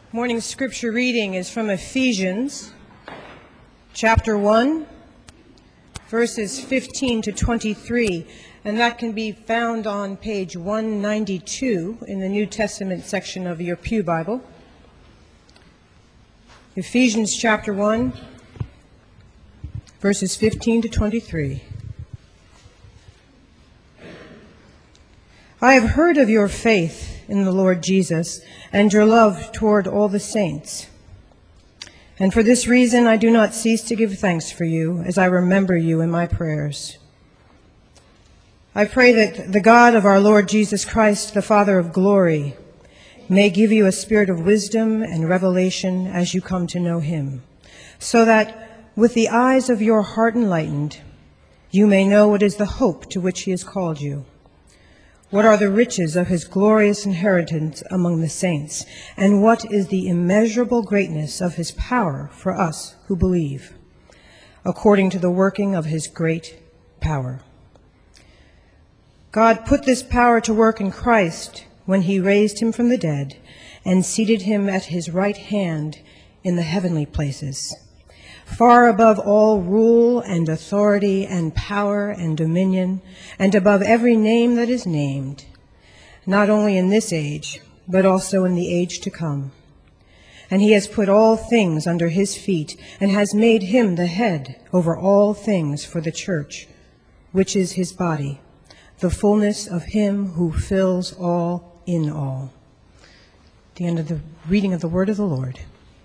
Morning scripture reading is from Ephesians chapter 1, verses 15 to 23, and that can be found on page 192 in the New Testament section of your Pew Bible. Ephesians chapter 1, verses 15 to 23. I have heard of your faith in the Lord Jesus and your love toward all the saints. And for this reason I do not cease to give thanks for you as I remember you in my prayers. I pray that the God of our Lord Jesus Christ, the Father of glory, may give you a spirit of wisdom and revelation as you come to know him, so that with the eyes of your heart enlightened, you may know what is the hope to which he has called you. What are the riches of his glorious inheritance among the saints? And what is the immeasurable greatness of his power for us who believe, according to the working of his great power? God put this power to work in Christ when he raised him from the dead and seated him at his right hand in the heavenly places, far above all rule and authority and power and dominion, and above every name that is named, not only in this age, but also in the age to come. And he has put all things under his feet, and has made him the head over all things for the church, which is his body, the fullness of him who fills all in all. The end of the reading of the word of the Lord.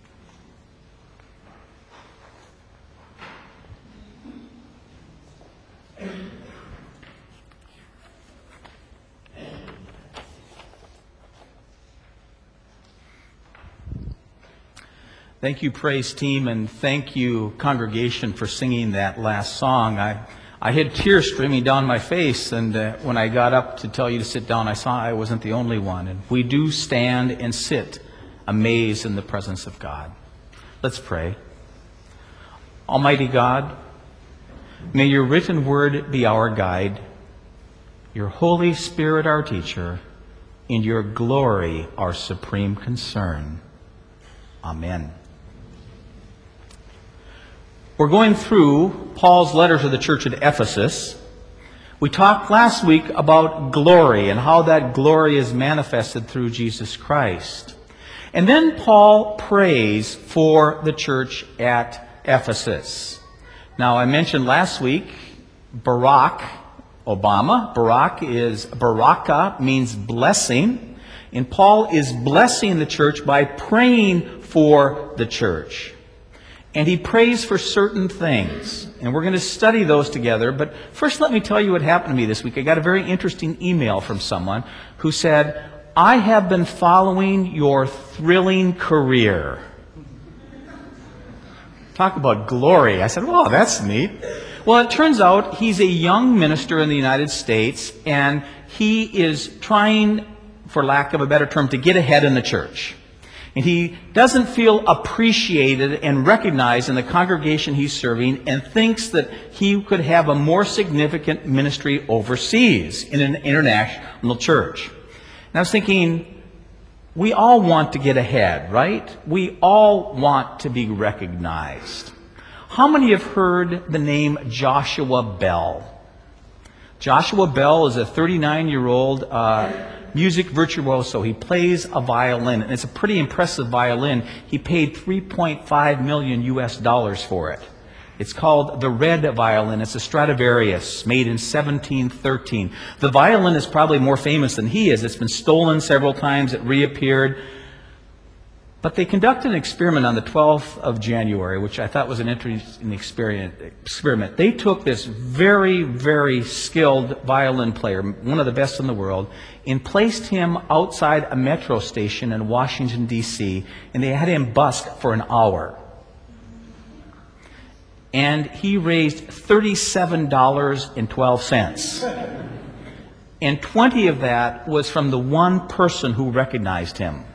Thank you, praise team, and thank you, congregation, for singing that last song. I had tears streaming down my face, and when I got up to tell you to sit down, I saw I wasn't the only one. And we do stand and sit amazed in the presence of God. Let's pray. Almighty God, may your written word be our guide, your Holy Spirit our teacher, and your glory our supreme concern. Amen. We're going through Paul's letter to the church at Ephesus. We talked last week about glory and how that glory is manifested through Jesus Christ. And then Paul prays for the church at Ephesus. Now, I mentioned last week Barack Obama. Baraka means blessing. And Paul is blessing the church by praying for the church. And he prays for certain things. And we're going to study those together. But first, let me tell you what happened to me this week. I got a very interesting email from someone who said, I have been following your thrilling career. Talk about glory. I said, wow, that's neat. Well, it turns out he's a young minister in the United States, and he is trying, for lack of a better term, to get ahead in the church. And he doesn't feel appreciated and recognized in the congregation he's serving, and thinks that he could have a more significant ministry overseas in an international church. And I was thinking, we all want to get ahead, right? We all want to be recognized. How many have heard the name Joshua Bell? Joshua Bell is a 39-year-old music virtuoso. He plays a violin, and it's a pretty impressive violin. He paid $3.5 million for it. It's called the Red Violin. It's a Stradivarius, made in 1713. The violin is probably more famous than he is. It's been stolen several times. It reappeared. But they conducted an experiment on the 12th of January, which I thought was an interesting experiment. They took this very, very skilled violin player, one of the best in the world, and placed him outside a metro station in Washington, D.C., and they had him busk for an hour. And he raised $37.12. And 20 of that was from the one person who recognized him.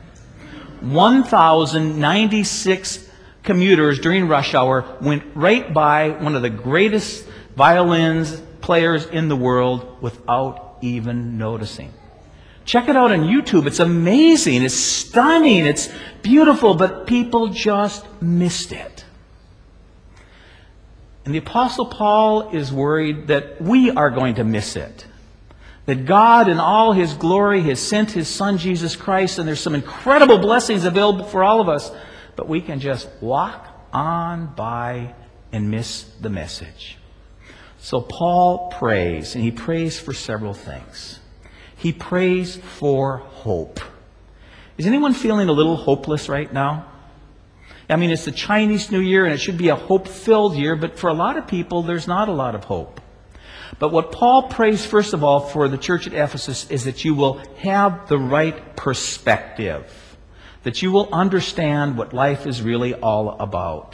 1,096 commuters during rush hour went right by one of the greatest violin players in the world without even noticing. Check it out on YouTube. It's amazing. It's stunning. It's beautiful, but people just missed it. And the Apostle Paul is worried that we are going to miss it. That God in all His glory has sent His Son Jesus Christ, and there's some incredible blessings available for all of us, but we can just walk on by and miss the message. So Paul prays, and he prays for several things. He prays for hope. Is anyone feeling a little hopeless right now? I mean, it's the Chinese New Year, and it should be a hope-filled year, but for a lot of people, there's not a lot of hope. But what Paul prays, first of all, for the church at Ephesus is that you will have the right perspective, that you will understand what life is really all about.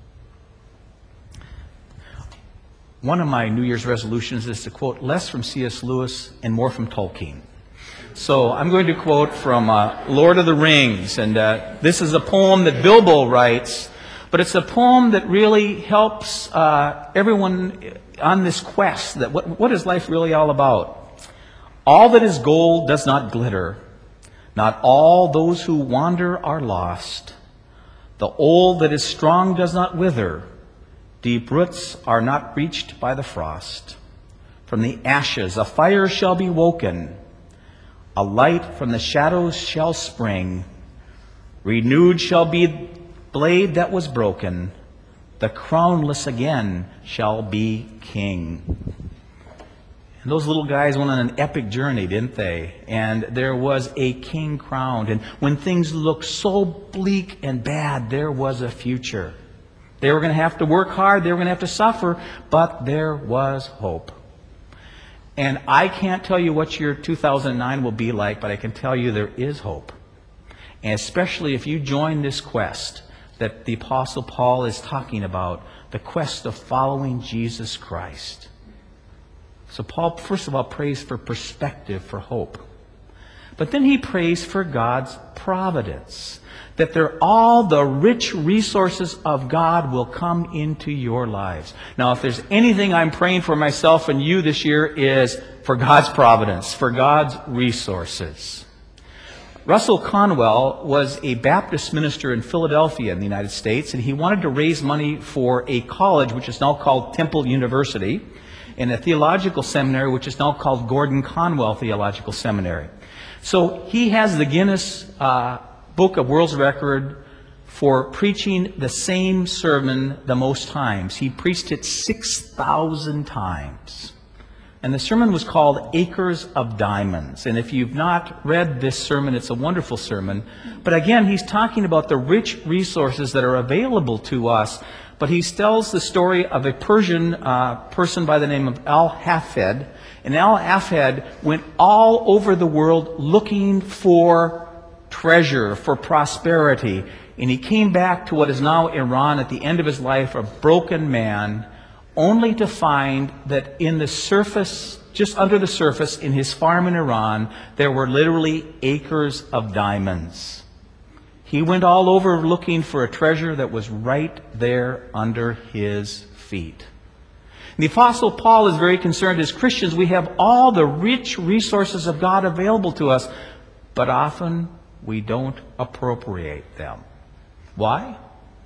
One of my New Year's resolutions is to quote less from C.S. Lewis and more from Tolkien. So I'm going to quote from Lord of the Rings, and this is a poem that Bilbo writes, but it's a poem that really helps everyone on this quest, that what is life really all about? All that is gold does not glitter. Not all those who wander are lost. The old that is strong does not wither. Deep roots are not reached by the frost. From the ashes a fire shall be woken. A light from the shadows shall spring. Renewed shall be the blade that was broken. The crownless again shall be king. And those little guys went on an epic journey, didn't they? And there was a king crowned. And when things looked so bleak and bad, there was a future. They were going to have to work hard. They were going to have to suffer. But there was hope. And I can't tell you what your 2009 will be like, but I can tell you there is hope. And especially if you join this quest that the Apostle Paul is talking about, the quest of following Jesus Christ. So Paul, first of all, prays for perspective, for hope. But then he prays for God's providence, that all the rich resources of God will come into your lives. Now, if there's anything I'm praying for myself and you this year is for God's providence, for God's resources. Russell Conwell was a Baptist minister in Philadelphia in the United States, and he wanted to raise money for a college which is now called Temple University, and a theological seminary which is now called Gordon Conwell Theological Seminary. So he has the Guinness Book of World Record for preaching the same sermon the most times. He preached it 6,000 times. And the sermon was called Acres of Diamonds. And if you've not read this sermon, it's a wonderful sermon. But again, he's talking about the rich resources that are available to us. But he tells the story of a Persian person by the name of Al-Hafed. And Al-Hafed went all over the world looking for treasure, for prosperity. And he came back to what is now Iran at the end of his life, a broken man, only to find that in the surface, just under the surface, in his farm in Iran, there were literally acres of diamonds. He went all over looking for a treasure that was right there under his feet. And the Apostle Paul is very concerned. As Christians, we have all the rich resources of God available to us, but often we don't appropriate them. Why?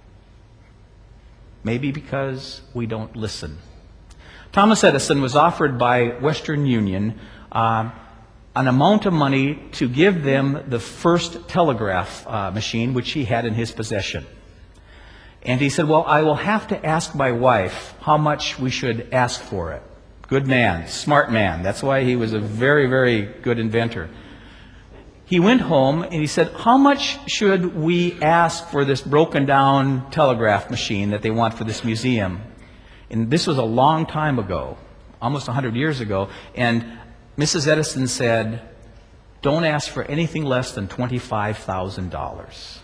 Maybe because we don't listen. Thomas Edison was offered by Western Union an amount of money to give them the first telegraph machine, which he had in his possession. And he said, well, I will have to ask my wife how much we should ask for it. Good man, smart man. That's why he was a very, very good inventor. He went home and he said, how much should we ask for this broken down telegraph machine that they want for this museum? And this was a long time ago, almost 100 years ago. And Mrs. Edison said, don't ask for anything less than $25,000.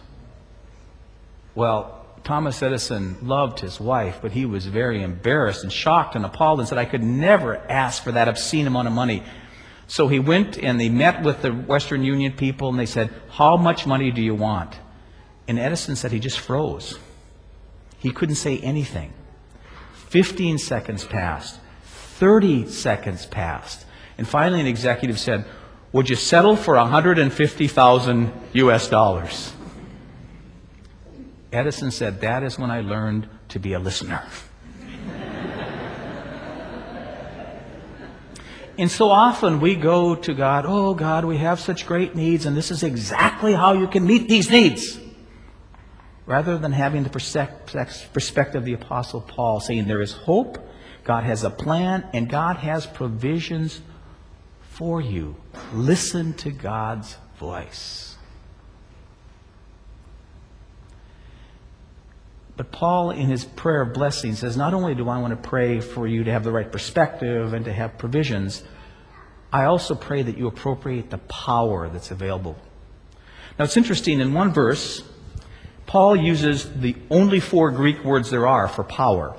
Well, Thomas Edison loved his wife, but he was very embarrassed and shocked and appalled and said, I could never ask for that obscene amount of money. So he went and they met with the Western Union people and they said, how much money do you want? And Edison said he just froze. He couldn't say anything. 15 seconds passed. 30 seconds passed. And finally an executive said, Would you settle for 150,000 US dollars? Edison said, that is when I learned to be a listener. And so often we go to God, oh God, we have such great needs, and this is exactly how you can meet these needs. Rather than having the perspective of the Apostle Paul, saying there is hope, God has a plan, and God has provisions for you. Listen to God's voice. But Paul, in his prayer of blessing, says, not only do I want to pray for you to have the right perspective and to have provisions, I also pray that you appropriate the power that's available. Now it's interesting, in one verse, Paul uses the only 4 Greek words there are for power.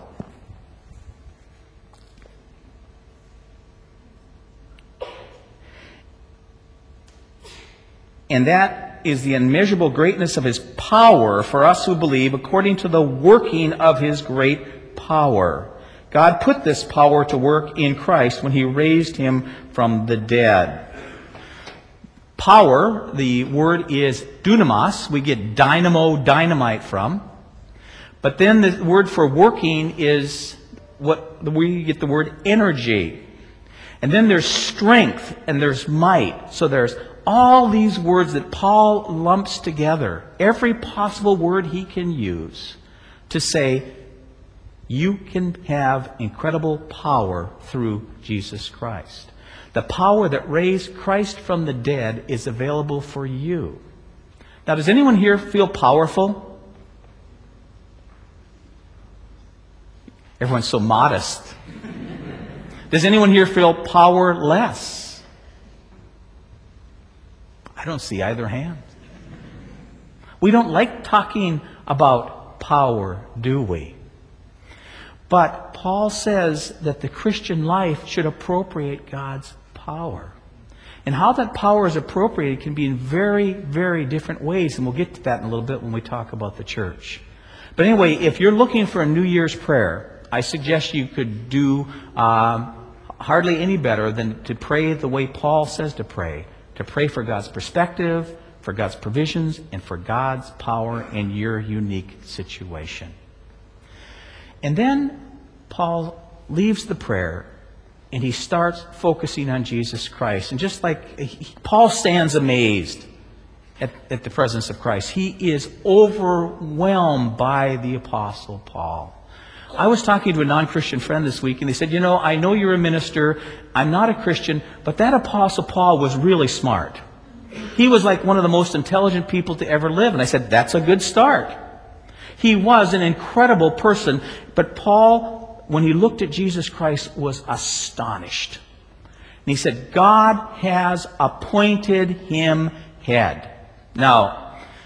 And that is the immeasurable greatness of His power for us who believe, according to the working of His great power. God put this power to work in Christ when He raised Him from the dead. Power, the word is dunamis. We get dynamo, dynamite from. But then the word for working is what we get the word energy. And then there's strength and there's might. So there's all these words that Paul lumps together, every possible word he can use to say, you can have incredible power through Jesus Christ. The power that raised Christ from the dead is available for you. Now, does anyone here feel powerful? Everyone's so modest. Does anyone here feel powerless? I don't see either hand. We don't like talking about power, do we? But Paul says that the Christian life should appropriate God's power. And how that power is appropriated can be in very, very different ways. And we'll get to that in a little bit when we talk about the church. But anyway, if you're looking for a New Year's prayer, I suggest you could do hardly any better than to pray the way Paul says to pray for God's perspective, for God's provisions, and for God's power in your unique situation. And then Paul leaves the prayer and he starts focusing on Jesus Christ. And just like Paul stands amazed at the presence of Christ, he is overwhelmed by the Apostle Paul. I was talking to a non-Christian friend this week, and they said, you know, I know you're a minister, I'm not a Christian, but that Apostle Paul was really smart. He was like one of the most intelligent people to ever live. And I said, that's a good start. He was an incredible person, but Paul, when he looked at Jesus Christ, was astonished. And he said, God has appointed him head. Now,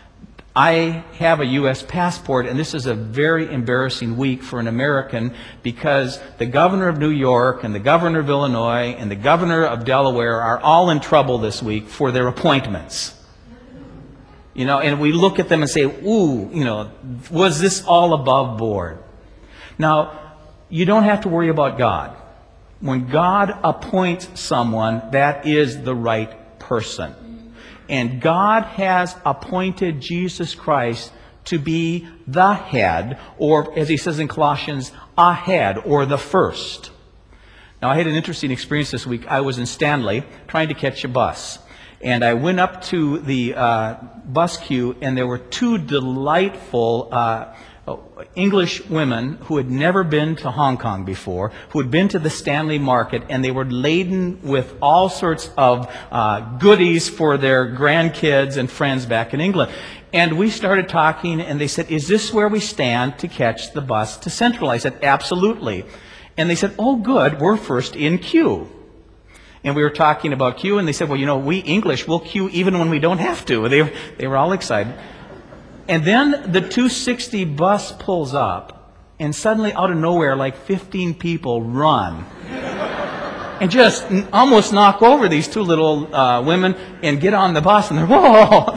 I have a U.S. passport, and this is a very embarrassing week for an American because the governor of New York and the governor of Illinois and the governor of Delaware are all in trouble this week for their appointments. You know, and we look at them and say, ooh, you know, was this all above board? Now, you don't have to worry about God. When God appoints someone, that is the right person. And God has appointed Jesus Christ to be the head, or as he says in Colossians, a head, or the first. Now, I had an interesting experience this week. I was in Stanley trying to catch a bus. And I went up to the bus queue, and there were two delightful English women who had never been to Hong Kong before, who had been to the Stanley Market, and they were laden with all sorts of goodies for their grandkids and friends back in England. And we started talking, and they said, is this where we stand to catch the bus to Central? I said, absolutely. And they said, oh, good, we're first in queue. And we were talking about queue, and they said, well, you know, we English, we'll queue even when we don't have to. They were all excited. And then the 260 bus pulls up, and suddenly out of nowhere, like 15 people run. And just almost knock over these two little women and get on the bus, and they're, whoa!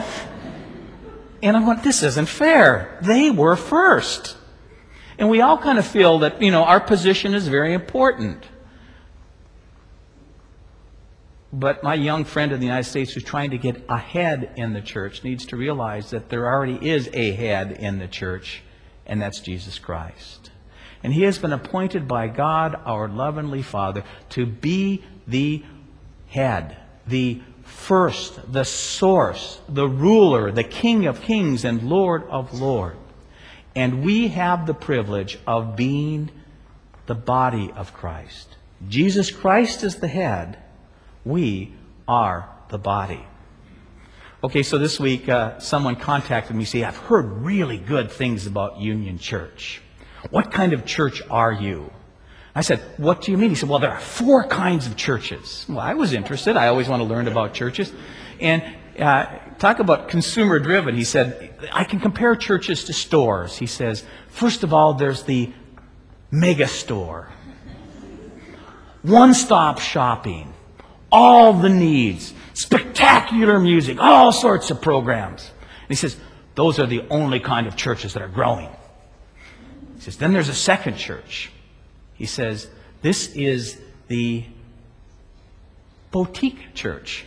And I'm going, this isn't fair. They were first. And we all kind of feel that, you know, our position is very important. But my young friend in the United States who's trying to get ahead in the church needs to realize that there already is a head in the church, and that's Jesus Christ. And he has been appointed by God, our lovingly Father, to be the head, the first, the source, the ruler, the King of kings and Lord of lords. And we have the privilege of being the body of Christ. Jesus Christ is the head. We are the body. Okay, so this week someone contacted me saying, I've heard really good things about Union Church. What kind of church are you? I said, what do you mean? He said, well, there are 4 kinds of churches. Well, I was interested. I always want to learn about churches. And talk about consumer driven. He said, I can compare churches to stores. He says, first of all, there's the mega store. One-stop shopping. All the needs. Spectacular music. All sorts of programs. And he says, those are the only kind of churches that are growing. He says, then there's a second church. He says, this is the boutique church.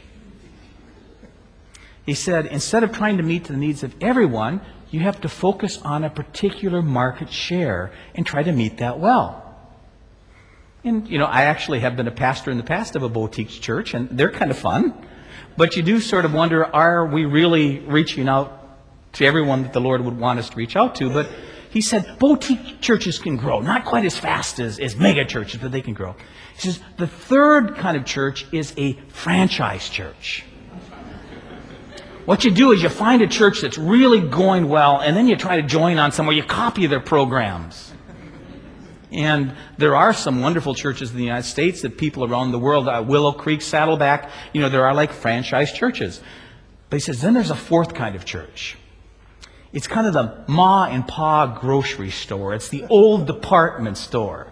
He said, instead of trying to meet the needs of everyone, you have to focus on a particular market share and try to meet that well. And, I actually have been a pastor in the past of a boutique church, and they're kind of fun. But you do sort of wonder, are we really reaching out to everyone that the Lord would want us to reach out to? But he said, boutique churches can grow, not quite as fast as mega churches, but they can grow. He says, the third kind of church is a franchise church. What you do is you find a church that's really going well, and then you try to join on somewhere. You copy their programs. And there are some wonderful churches in the United States that people around the world, Willow Creek, Saddleback, there are like franchise churches. But he says, then there's a fourth kind of church. It's kind of the ma and pa grocery store. It's the old department store.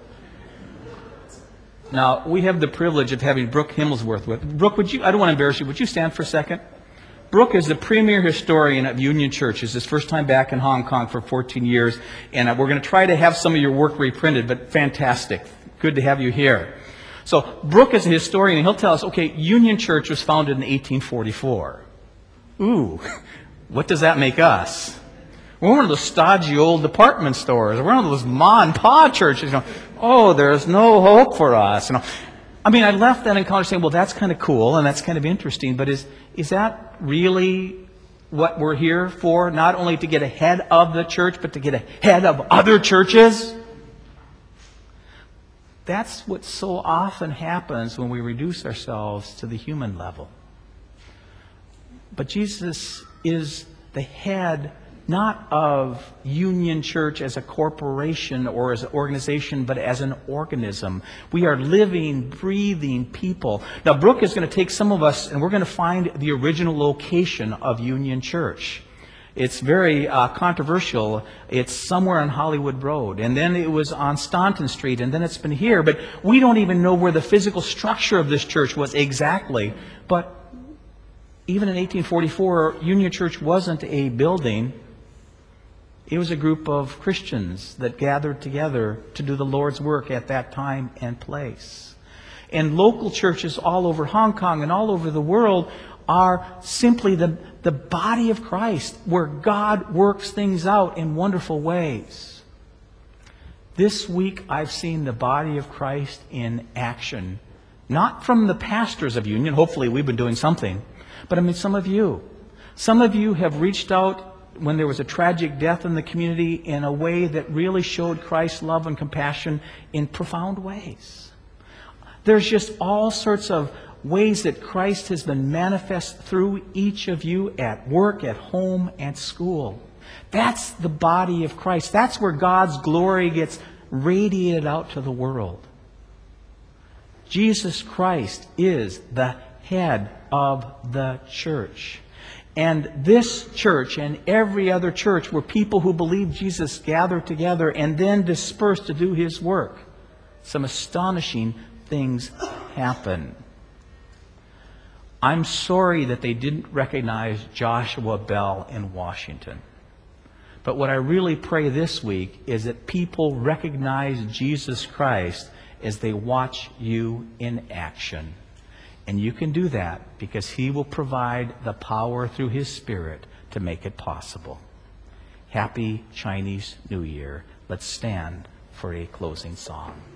Now, we have the privilege of having Brooke Himmelsworth with. Brooke, I don't want to embarrass you, would you stand for a second? Brooke is the premier historian of Union Church. It's his first time back in Hong Kong for 14 years. And we're going to try to have some of your work reprinted, but fantastic. Good to have you here. So Brooke is a historian, and he'll tell us, okay, Union Church was founded in 1844. Ooh, what does that make us? We're one of those stodgy old department stores. We're one of those ma and pa churches. Oh, there's no hope for us. I left that encounter saying, well, that's kind of cool and that's kind of interesting, but is that really what we're here for? Not only to get ahead of the church, but to get ahead of other churches? That's what so often happens when we reduce ourselves to the human level. But Jesus is the head not of Union Church as a corporation or as an organization, but as an organism. We are living, breathing people. Now, Brooke is going to take some of us, and we're going to find the original location of Union Church. It's very controversial. It's somewhere on Hollywood Road. And then it was on Staunton Street, and then it's been here. But we don't even know where the physical structure of this church was exactly. But even in 1844, Union Church wasn't a building. It was a group of Christians that gathered together to do the Lord's work at that time and place. And local churches all over Hong Kong and all over the world are simply the body of Christ, where God works things out in wonderful ways. This week I've seen the body of Christ in action. Not from the pastors of Union, hopefully we've been doing something, but some of you. Some of you have reached out when there was a tragic death in the community in a way that really showed Christ's love and compassion in profound ways. There's just all sorts of ways that Christ has been manifest through each of you at work, at home, at school. That's the body of Christ. That's where God's glory gets radiated out to the world. Jesus Christ is the head of the church. And this church and every other church where people who believe Jesus gather together and then disperse to do His work, some astonishing things happen. I'm sorry that they didn't recognize Joshua Bell in Washington. But what I really pray this week is that people recognize Jesus Christ as they watch you in action. And you can do that because He will provide the power through His Spirit to make it possible. Happy Chinese New Year. Let's stand for a closing song.